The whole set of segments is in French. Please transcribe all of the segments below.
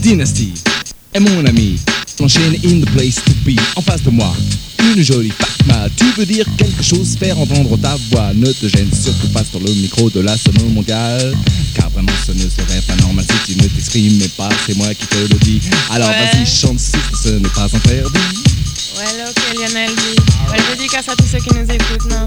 Dynasty est mon ami. L'enchaîne in the place to be. En face de moi, une jolie Fatma. Tu veux dire quelque chose, faire entendre ta voix. Ne te gêne surtout pas sur le micro de la sono mondiale. Car vraiment ce ne serait pas normal si tu ne t'exprimes pas. C'est moi qui te le dis. Alors vas-y chante si ce n'est pas interdit. Ouais, ok Lionel dit. Ouais, dédicace à tous ceux qui nous écoutent, non?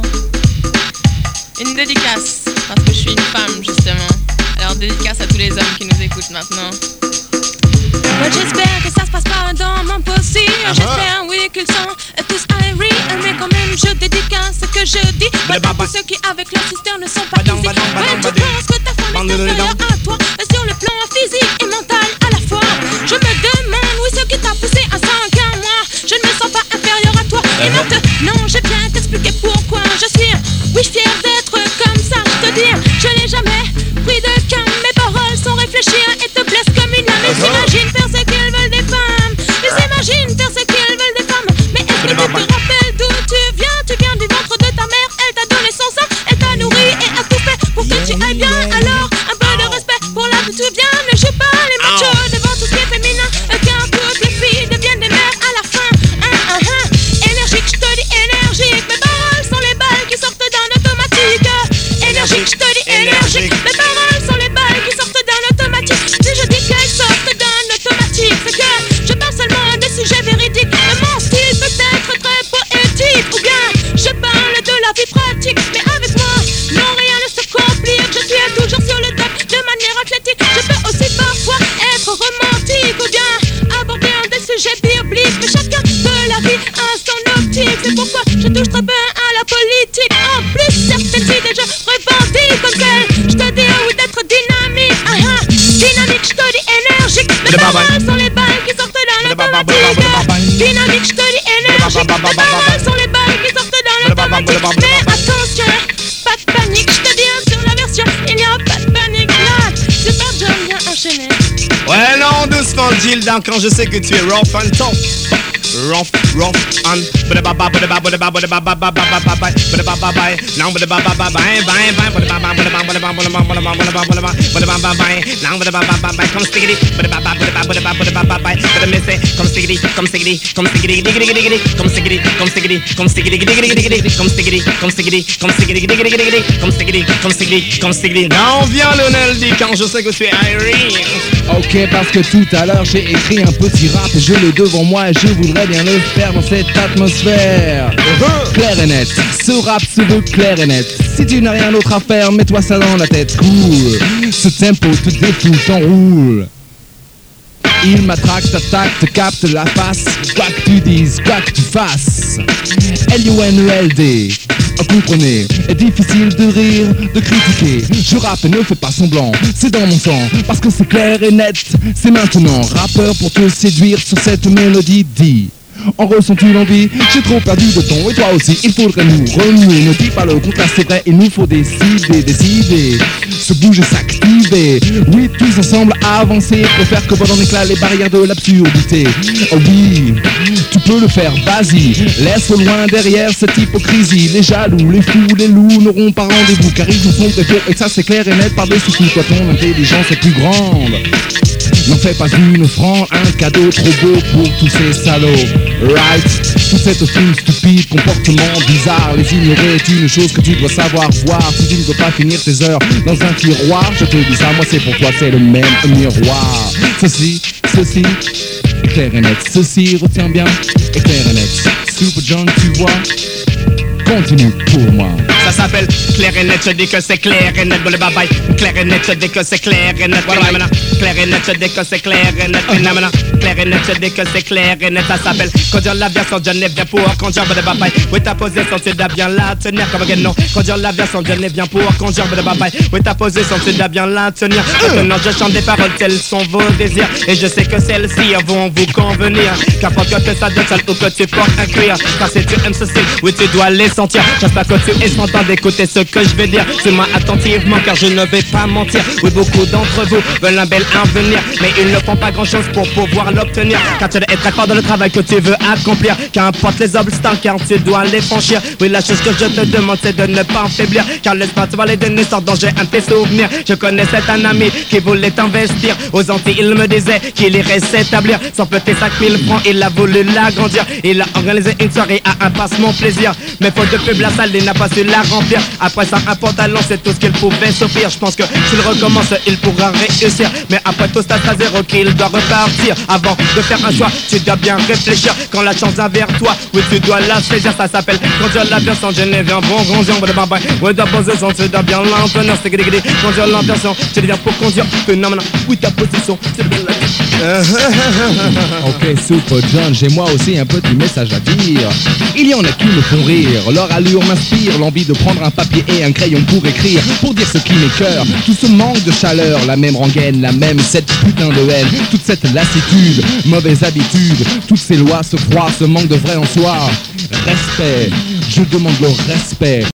Une dédicace, parce que je suis une femme justement. Alors dédicace à tous les hommes qui nous écoutent maintenant. Ouais, j'espère que ça se passe pas dans mon possible. J'espère, oui, qu'ils sont tous aéris. Mais quand même, je dédicace ce que je dis. Ouais, pour tous ceux qui, avec leur sister, ne sont pas ici. Ouais, tu penses que ta femme est inférieure à toi, sur le plan physique et mental à la fois. Je me demande, oui, ce qui t'a poussé à 5 ans, moi. Je ne me sens pas inférieure à toi. Et maintenant, j'ai bien t'expliquer pourquoi je suis, oui, fière d'être comme ça. Je te dis, je n'ai jamais pris de calme. Mes paroles sont réfléchies et te blessent comme une lame. Ils imaginent faire ce qu'ils veulent des femmes. Ils imaginent faire ce qu'ils veulent des femmes. Mais est-ce que tu te rappelles d'où tu viens? Tu viens du ventre de ta mère. Elle t'a donné son sang, elle t'a nourri et a tout fait pour que tu ailles bien. Alors, un peu de respect pour là d'où tu viens. Ne joue pas les machos devant tout ce qui est féminin. Car toutes les filles deviennent des mères à la fin. Énergique, je te dis énergique. Mes paroles sont les balles qui sortent d'un automatique. Énergique, je te dis énergique. Mes paroles sont les balles qui sortent d'un automatique. Si je dis qu'elles sortent d'un automatique, c'est que je parle seulement des sujets véridiques. Mon style peut être très poétique, ou bien je parle de la vie pratique. Mais avec moi, non, rien ne se complique. Je suis toujours sur le top de manière athlétique. Je peux aussi parfois être romantique, ou bien aborder des sujets bibliques. Mais chacun de la vie a son optique. C'est pourquoi je touche très peu à la politique. En plus, certaines idées je revendique comme celle. Je te dis oui d'être dynamique. Dynamique, je te dis énergique. Mes paroles sont les balles qui sortent d'un automatique. Dynamique, je te dis énergique. Mes paroles sont les balles qui sortent d'un automatique. Mais attention, pas de panique. Je te dis sur la version, il n'y a pas de panique là. Super John, bien enchaîné. Ouais non, doucement Gildan, quand je sais que tu es rough and tough. Rough and non, viens Lionel dit quand je sais que tu es Irene. Ok, parce que tout à l'heure j'ai écrit un petit rap et je l'ai devant moi et je voudrais bien le faire dans cette atmosphère. Clair et net, ce rap se veut clair et net. Si tu n'as rien d'autre à faire, mets-toi ça dans la tête. Cool, ce tempo te défoule, t'enroule. Il m'attraque, t'attaque, te capte la face. Quoi que tu dises, quoi que tu fasses. L-U-N-E-L-D. Comprenez, est difficile de rire, de critiquer. Je rappe et ne fais pas semblant, c'est dans mon sang. Parce que c'est clair et net, c'est maintenant. Rappeur pour te séduire sur cette mélodie dit. En ressens-tu l'envie? J'ai trop perdu de temps et toi aussi, il faudrait nous remuer. Ne dis pas le contraire, c'est vrai, il nous faut décider, se bouger, s'activer. Oui, tous ensemble avancer, pour faire que voler en éclat les barrières de l'absurdité. Oh oui, tu peux le faire, vas-y. Laisse au loin derrière cette hypocrisie. Les jaloux, les fous, les loups n'auront pas rendez-vous, car ils nous font des faux. Et ça c'est clair et net par-dessus tout. Toi ton intelligence est plus grande. N'en fais pas une offrande, un cadeau trop beau pour tous ces salauds. Right, toute cette film stupide, comportement bizarre. Les ignorer est une chose que tu dois savoir voir. Si tu ne veux pas finir tes heures dans un tiroir, je te dis ça, moi c'est pour toi, c'est le même miroir. Ceci, est clair et net. Ceci, retiens bien, est clair et net. Super John, tu vois, continue pour moi. Ça s'appelle clair et net, je dis que c'est clair et net, bye bye. Clair et net, je dis que c'est clair et net, clair et net, je dis que c'est clair et net, clair et net, je dis que c'est clair et net. Ça s'appelle conduire l'aviation, je n'ai bien pour conduire, bye bye. Oui, ta position, tu dois bien la tenir comme un non. Conduire l'aviation, je n'ai bien pour conduire, bye bye. Oui, ta position, tu dois bien la tenir. Maintenant, je chante des paroles, tels sont vos désirs. Et je sais que celles-ci vont vous convenir. Qu'importe que ça de seul ou que tu portes un cuir. Car si tu aimes ceci, oui, tu dois les sentir. J'espère que tu es content d'écouter ce que je vais dire. Suis-moi attentivement car je ne vais pas mentir. Oui, beaucoup d'entre vous veulent un bel avenir, mais ils ne font pas grand chose pour pouvoir pouvoir l'obtenir. Car tu dois être très fort dans le travail que tu veux accomplir. Qu'importe les obstacles, car tu dois les franchir. Oui, la chose que je te demande, c'est de ne pas en faiblir. Car l'espace va les donner sans danger un de tes souvenirs. Je connaissais un ami qui voulait investir. Aux Antilles, il me disait qu'il irait s'établir. Son petit 5000 francs, il a voulu l'agrandir. Il a organisé une soirée à un passe-mon plaisir. Mais faute de pub, la salle, il n'a pas su la remplir. Après ça, un pantalon, c'est tout ce qu'il pouvait s'offrir. Je pense que s'il recommence, il pourra réussir. Mais après tout, c'est à zéro qu'il doit repartir. Avant de faire un choix, tu dois bien réfléchir. Quand la chance vient vers toi, oui, tu dois la saisir. Ça s'appelle conduire l'avion sans gêner. Viens, bon, grandir, de bye. Oui, ta position, tu dois bien l'entendre. C'est gris, conduire l'inversion. Tu deviens pour conduire. Phénomène, oui, ta position, c'est bien la Ok, Super John, j'ai moi aussi un petit message à dire. Il y en a qui me font rire, leur allure m'inspire, l'envie de prendre un papier et un crayon pour écrire, pour dire ce qui m'écoeure, tout ce manque de chaleur, la même rengaine, la même cette putain de haine, toute cette lassitude, mauvaise habitude, toutes ces lois, ce froid, ce manque de vrai en soi. Respect, je demande le respect.